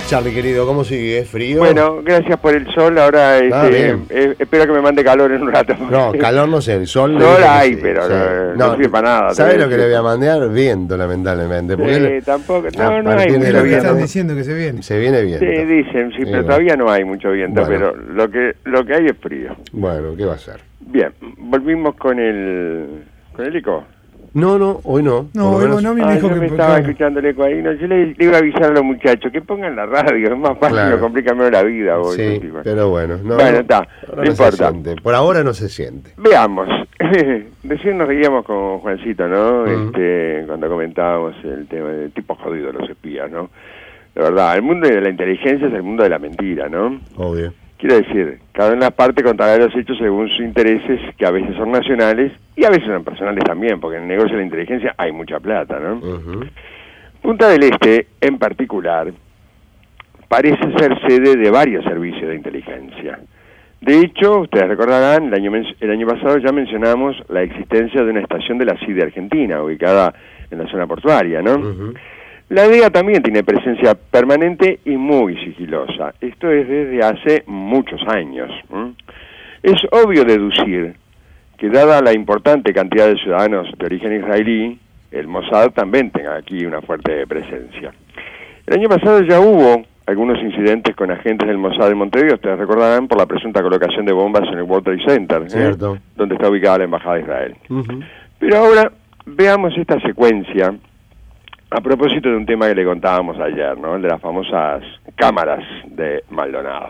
Charlie, querido, ¿cómo sigue? ¿Es frío? Bueno, gracias por el sol. Ahora espero que me mande calor en un rato. No, calor no sé, el sol... Sol hay, sí, pero sí. no sirve para nada. ¿Sabes lo que le voy a mandar? Viento, lamentablemente. Porque tampoco, no hay mucho Lo que viento. están diciendo que se viene. Se viene viento. Sí, dicen, sí, pero todavía no hay mucho viento, Bueno. pero lo que hay es frío. Bueno, ¿qué va a ser? Bien, volvimos con el eco. No, hoy no. No, por lo menos. no me dijo yo que... me estaba escuchando el eco ahí. No, yo le iba a avisar a los muchachos que pongan la radio, es más fácil, Claro. no complica menos la vida hoy. Sí, pero bueno. No, Bueno, está, ahora no se importa. siente. Por ahora no se siente. Veamos, recién nos reíamos con Juancito, ¿no? Cuando comentábamos el tema de tipo jodido los espías, ¿no? De verdad, el mundo de la inteligencia es el mundo de la mentira, ¿no? Obvio. Quiero decir, cada una parte contará los hechos según sus intereses, que a veces son nacionales y a veces son personales también, porque en el negocio de la inteligencia hay mucha plata, ¿no? Punta del Este, en particular, parece ser sede de varios servicios de inteligencia. De hecho, ustedes recordarán, el año pasado ya mencionamos la existencia de una estación de la CIDE Argentina, ubicada en la zona portuaria, ¿no? La DEA también tiene presencia permanente y muy sigilosa. Esto es desde hace muchos años. Es obvio deducir que, dada la importante cantidad de ciudadanos de origen israelí, el Mossad también tenga aquí una fuerte presencia. El año pasado ya hubo algunos incidentes con agentes del Mossad de Montevideo, ustedes recordarán, por la presunta colocación de bombas en el World Trade Center, donde está ubicada la Embajada de Israel. Pero ahora veamos esta secuencia a propósito de un tema que le contábamos ayer, ¿no? El de las famosas cámaras de Maldonado.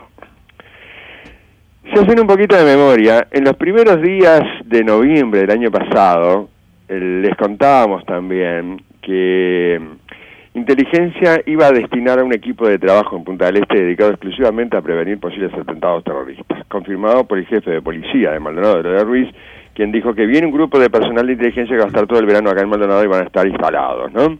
Si hacen un poquito de memoria, en los primeros días de noviembre del año pasado, les contábamos también que Inteligencia iba a destinar a un equipo de trabajo en Punta del Este dedicado exclusivamente a prevenir posibles atentados terroristas, confirmado por el jefe de policía de Maldonado, de Ruiz, quien dijo que viene un grupo de personal de inteligencia que va a estar todo el verano acá en Maldonado y van a estar instalados, ¿no?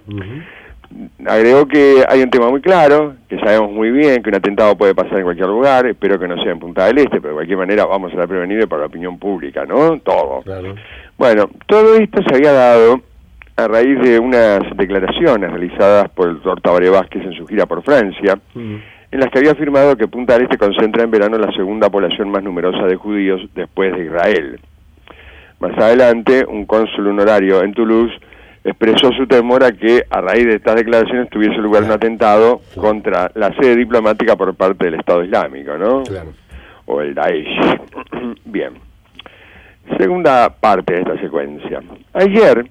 Agregó que hay un tema muy claro, que sabemos muy bien que un atentado puede pasar en cualquier lugar, espero que no sea en Punta del Este, pero de cualquier manera vamos a estar prevenidos para la opinión pública, ¿no? Todo. Claro. Bueno, todo esto se había dado a raíz de unas declaraciones realizadas por el doctor Tabaré Vázquez en su gira por Francia, en las que había afirmado que Punta del Este concentra en verano la segunda población más numerosa de judíos después de Israel. Más adelante, un cónsul honorario en Toulouse expresó su temor a que, a raíz de estas declaraciones, tuviese lugar un atentado contra la sede diplomática por parte del Estado Islámico, ¿no? Claro. O el Daesh. Bien. Segunda parte de esta secuencia. Ayer,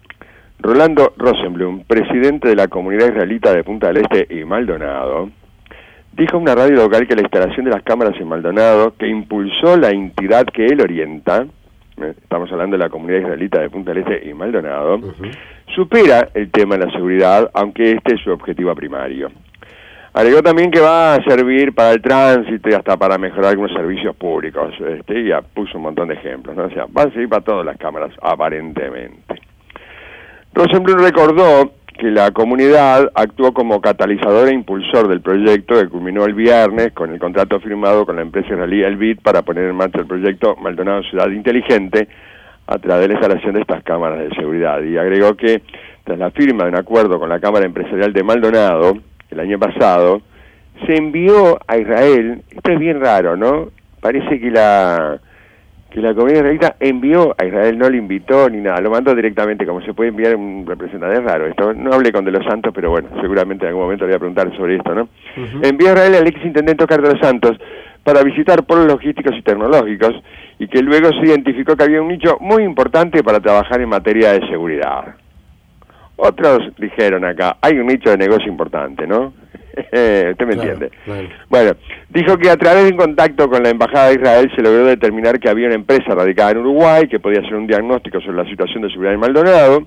Rolando Rosenblum, presidente de la comunidad israelita de Punta del Este y Maldonado, dijo a una radio local que la instalación de las cámaras en Maldonado, que impulsó la entidad que él orienta, estamos hablando de la comunidad israelita de Punta del Este y Maldonado, supera el tema de la seguridad, aunque este es su objetivo primario. Agregó también que va a servir para el tránsito y hasta para mejorar algunos servicios públicos, y ya puso un montón de ejemplos, ¿no? O sea, va a servir para todas las cámaras, aparentemente. Rosenblum recordó que la comunidad actuó como catalizador e impulsor del proyecto que culminó el viernes con el contrato firmado con la empresa israelí Elbit para poner en marcha el proyecto Maldonado Ciudad Inteligente a través de la instalación de estas cámaras de seguridad. Y agregó que tras la firma de un acuerdo con la Cámara Empresarial de Maldonado el año pasado, se envió a Israel, esto es bien raro, ¿no? Parece que la comunidad israelita envió a Israel, no le invitó ni nada, lo mandó directamente, como se puede enviar un representante, es raro esto, no hablé con De los Santos, pero bueno, seguramente en algún momento le voy a preguntar sobre esto, ¿no? Envió a Israel al ex intendente Oscar De los Santos para visitar polos logísticos y tecnológicos, y que luego se identificó que había un nicho muy importante para trabajar en materia de seguridad. Otros dijeron acá, hay un nicho de negocio importante, ¿no? Usted me entiende. Claro. Bueno, dijo que a través de un contacto con la Embajada de Israel se logró determinar que había una empresa radicada en Uruguay que podía hacer un diagnóstico sobre la situación de seguridad en Maldonado.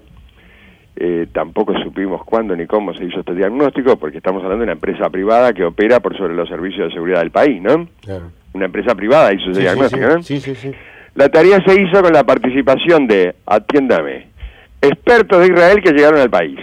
Tampoco supimos cuándo ni cómo se hizo este diagnóstico, porque estamos hablando de una empresa privada que opera por sobre los servicios de seguridad del país, ¿no? Claro. Una empresa privada hizo ese diagnóstico, ¿no? Sí. La tarea se hizo con la participación de, atiéndame, expertos de Israel que llegaron al país,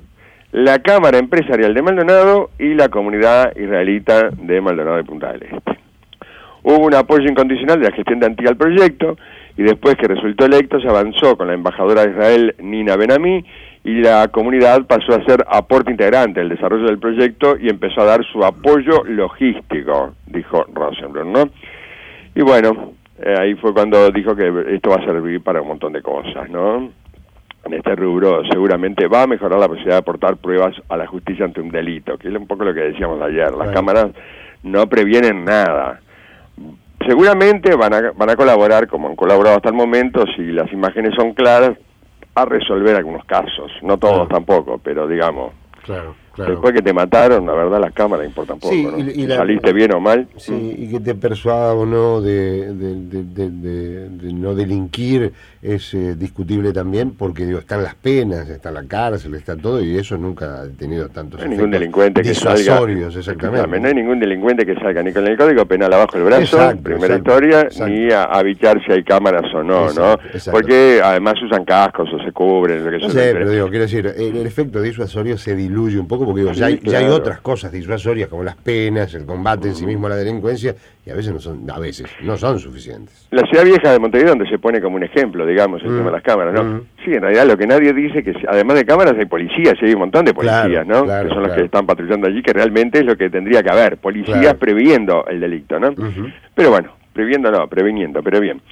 la Cámara Empresarial de Maldonado y la comunidad israelita de Maldonado de Punta del Este. Hubo un apoyo incondicional de la gestión de Antía al proyecto, y después que resultó electo se avanzó con la embajadora de Israel, Nina Ben-Ami, y la comunidad pasó a ser aporte integrante del desarrollo del proyecto y empezó a dar su apoyo logístico, dijo Rosenblum, ¿no? Y bueno, ahí fue cuando dijo que esto va a servir para un montón de cosas, ¿no? En este rubro seguramente va a mejorar la posibilidad de aportar pruebas a la justicia ante un delito, que es un poco lo que decíamos ayer. Las cámaras no previenen nada. Seguramente van a colaborar, como han colaborado hasta el momento, si las imágenes son claras, a resolver algunos casos. No todos tampoco, pero digamos... Claro. Después que te mataron, la verdad las cámaras importan poco, sí, ¿no? Saliste bien o mal. Sí, y que te persuada o no de no delinquir es discutible también, porque digo, están las penas, está la cárcel, está todo, y eso nunca ha tenido tantos no hay ningún delincuente que salga, exactamente. No hay ningún delincuente que salga ni con el código penal abajo el brazo, primera historia, ni a evitar si hay cámaras o no, ¿no? Porque además usan cascos o se cubren, lo que pero digo, quiero decir, el efecto disuasorio se diluye un poco, porque digo, ya hay otras cosas disuasorias como las penas, el combate en sí mismo a la delincuencia, y a veces no son suficientes. La ciudad vieja de Montevideo, donde se pone como un ejemplo, digamos, el tema de las cámaras, ¿no? Sí, en realidad lo que nadie dice es que además de cámaras hay policías, y hay un montón de policías, ¿no? Que son los que están patrullando allí, que realmente es lo que tendría que haber, policías previendo el delito, ¿no? Pero bueno, previniendo, pero bien.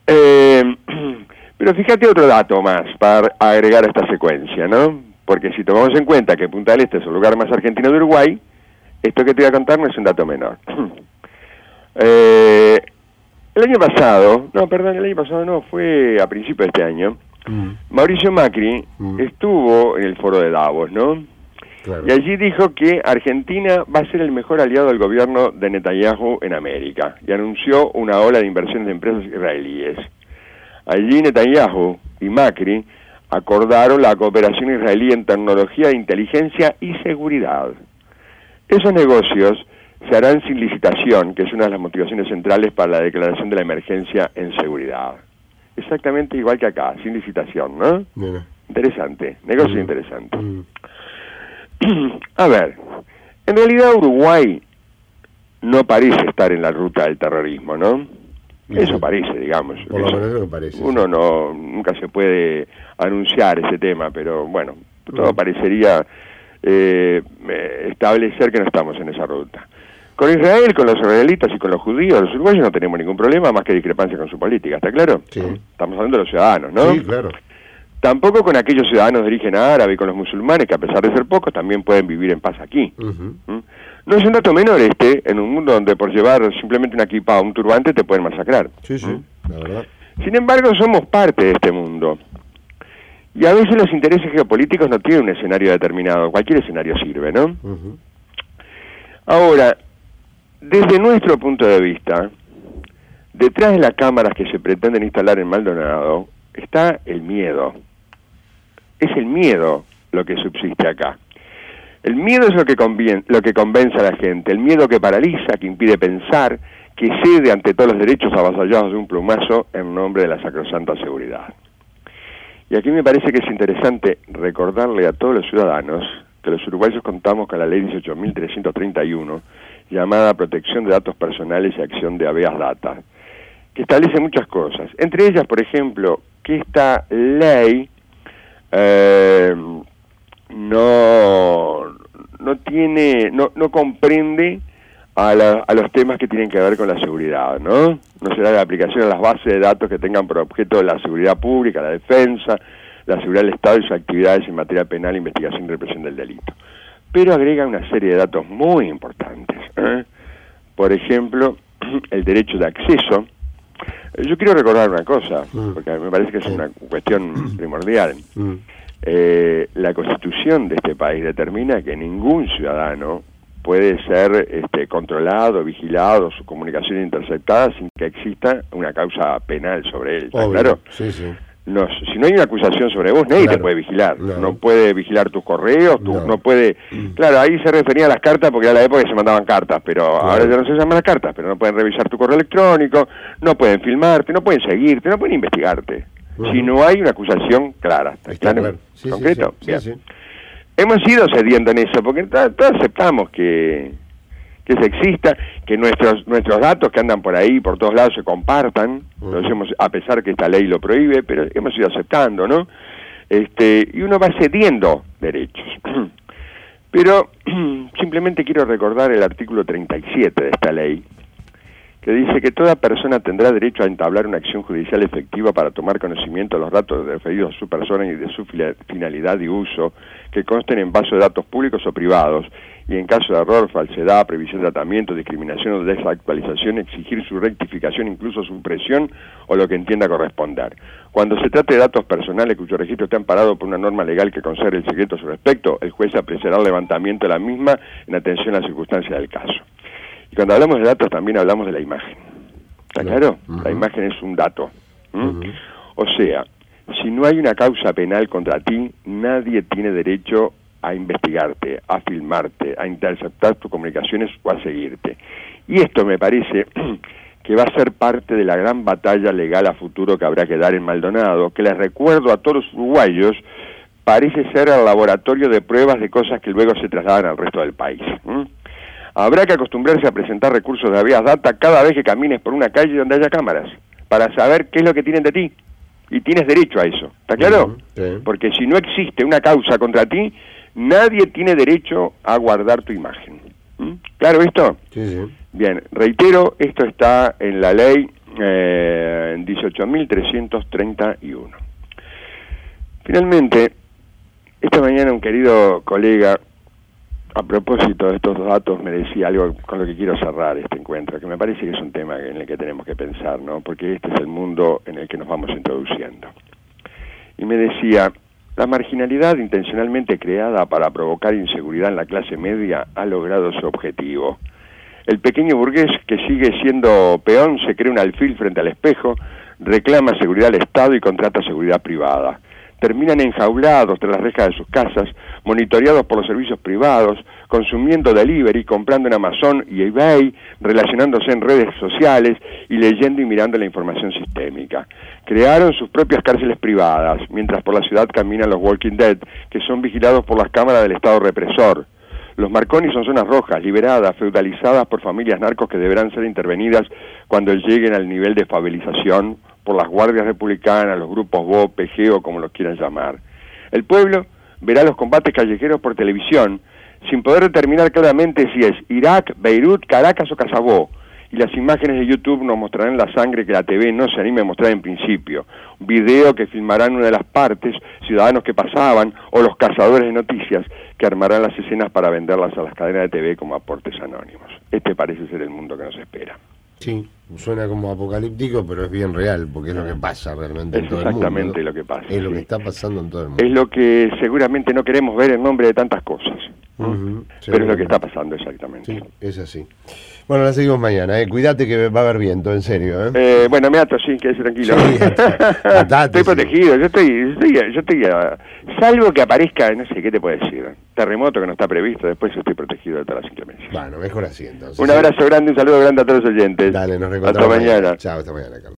Pero fíjate otro dato más para agregar a esta secuencia, ¿no? Porque si tomamos en cuenta que Punta del Este es el lugar más argentino de Uruguay, esto que te voy a contar no es un dato menor. El año pasado fue a principios de este año, Mauricio Macri estuvo en el foro de Davos, ¿no? Claro. Y allí dijo que Argentina va a ser el mejor aliado del gobierno de Netanyahu en América, y anunció una ola de inversiones de empresas israelíes. Allí Netanyahu y Macri acordaron la cooperación israelí en tecnología de inteligencia y seguridad. Esos negocios se harán sin licitación, que es una de las motivaciones centrales para la declaración de la emergencia en seguridad. Exactamente igual que acá, sin licitación, ¿no? Interesante, negocio interesante. A ver, en realidad Uruguay no parece estar en la ruta del terrorismo, ¿no? Eso parece, digamos. Por lo menos lo parece. Uno nunca se puede anunciar ese tema, pero bueno, todo parecería establecer que no estamos en esa ruta. Con Israel, con los israelitas y con los judíos, los uruguayos no tenemos ningún problema, más que discrepancia con su política, ¿está claro? Sí. Estamos hablando de los ciudadanos, ¿no? Sí, claro. Tampoco con aquellos ciudadanos de origen árabe y con los musulmanes, que a pesar de ser pocos, también pueden vivir en paz aquí. No es un dato menor en un mundo donde por llevar simplemente una kippah o un turbante te pueden masacrar. Sí, la verdad. Sin embargo, somos parte de este mundo. Y a veces los intereses geopolíticos no tienen un escenario determinado, cualquier escenario sirve, ¿no? Ahora, desde nuestro punto de vista, detrás de las cámaras que se pretenden instalar en Maldonado, está el miedo. Es el miedo lo que subsiste acá. El miedo es lo que convence a la gente, el miedo que paraliza, que impide pensar, que cede ante todos los derechos avasallados de un plumazo en nombre de la sacrosanta seguridad. Y aquí me parece que es interesante recordarle a todos los ciudadanos que los uruguayos contamos con la ley 18.331, llamada Protección de Datos Personales y Acción de Habeas Data, que establece muchas cosas. Entre ellas, por ejemplo, que esta ley no comprende a los temas que tienen que ver con la seguridad, ¿no? No se da la aplicación a las bases de datos que tengan por objeto la seguridad pública, la defensa, la seguridad del Estado y sus actividades en materia penal, investigación y represión del delito. Pero agrega una serie de datos muy importantes, ¿eh? Por ejemplo, el derecho de acceso. Yo quiero recordar una cosa, porque me parece que es una cuestión primordial. La Constitución de este país determina que ningún ciudadano puede ser controlado, vigilado, su comunicación interceptada sin que exista una causa penal sobre él. ¿Está claro? Sí, sí. No, si no hay una acusación sobre vos, nadie te puede vigilar. No puede vigilar tus correos, no puede... Claro, ahí se refería a las cartas porque era la época que se mandaban cartas, pero ahora ya no se llaman las cartas, pero no pueden revisar tu correo electrónico, no pueden filmarte, no pueden seguirte, no pueden investigarte. Si no hay una acusación clara. ¿Está claro? Sí, ¿Concreto? Sí, sí. Hemos ido cediendo en eso, porque todos aceptamos que se exista, que nuestros datos que andan por ahí, por todos lados, se compartan, lo hacemos a pesar que esta ley lo prohíbe, pero hemos ido aceptando, ¿no? Y uno va cediendo derechos. Pero simplemente quiero recordar el artículo 37 de esta ley, que dice que toda persona tendrá derecho a entablar una acción judicial efectiva para tomar conocimiento de los datos referidos a su persona y de su finalidad y uso, que consten en base de datos públicos o privados, y en caso de error, falsedad, previsión de tratamiento, discriminación o desactualización, exigir su rectificación, incluso supresión o lo que entienda corresponder. Cuando se trate de datos personales cuyo registro esté amparado por una norma legal que consagre el secreto a su respecto, el juez apreciará el levantamiento de la misma en atención a las circunstancias del caso. Y cuando hablamos de datos también hablamos de la imagen. ¿Está claro? La imagen es un dato. O sea, si no hay una causa penal contra ti, nadie tiene derecho a investigarte, a filmarte, a interceptar tus comunicaciones o a seguirte. Y esto me parece que va a ser parte de la gran batalla legal a futuro que habrá que dar en Maldonado, que les recuerdo a todos los uruguayos, parece ser el laboratorio de pruebas de cosas que luego se trasladan al resto del país. Habrá que acostumbrarse a presentar recursos de habeas data cada vez que camines por una calle donde haya cámaras, para saber qué es lo que tienen de ti. Y tienes derecho a eso, ¿está claro? Sí. Porque si no existe una causa contra ti, nadie tiene derecho a guardar tu imagen. ¿Claro esto? Sí, sí. Bien, reitero, esto está en la ley 18.331. Finalmente, esta mañana un querido colega, a propósito de estos datos, me decía algo con lo que quiero cerrar este encuentro, que me parece que es un tema en el que tenemos que pensar, ¿no? Porque este es el mundo en el que nos vamos introduciendo. Y me decía, la marginalidad intencionalmente creada para provocar inseguridad en la clase media ha logrado su objetivo. El pequeño burgués que sigue siendo peón se cree un alfil frente al espejo, reclama seguridad al Estado y contrata seguridad privada. Terminan enjaulados tras las rejas de sus casas, monitoreados por los servicios privados, consumiendo delivery, comprando en Amazon y eBay, relacionándose en redes sociales y leyendo y mirando la información sistémica. Crearon sus propias cárceles privadas, mientras por la ciudad caminan los Walking Dead, que son vigilados por las cámaras del Estado represor. Los Marconi son zonas rojas, liberadas, feudalizadas por familias narcos que deberán ser intervenidas cuando lleguen al nivel de favelización por las guardias republicanas, los grupos BO, PG o como los quieran llamar. El pueblo verá los combates callejeros por televisión, sin poder determinar claramente si es Irak, Beirut, Caracas o Casabó, y las imágenes de YouTube nos mostrarán la sangre que la TV no se anime a mostrar en principio, un video que filmarán una de las partes, ciudadanos que pasaban, o los cazadores de noticias que armarán las escenas para venderlas a las cadenas de TV como aportes anónimos. Este parece ser el mundo que nos espera. Sí, suena como apocalíptico, pero es bien real, porque es lo que pasa realmente en todo el mundo. Es exactamente lo que pasa. Es lo que está pasando en todo el mundo. Es lo que seguramente no queremos ver en nombre de tantas cosas. Pero es lo que está pasando exactamente. Sí, es así. Bueno, la seguimos mañana, Cuídate que va a haber viento, en serio, Bueno, me ato, sí, quédese tranquilo. Sí, atate, estoy protegido, yo estoy salvo que aparezca, no sé, ¿qué te puedo decir? Terremoto que no está previsto, después estoy protegido de todas las inclemencias. Bueno, mejor así entonces. Un abrazo grande, un saludo grande a todos los oyentes. Dale, nos reencontramos. Hasta mañana. Chao, hasta mañana, Carlos.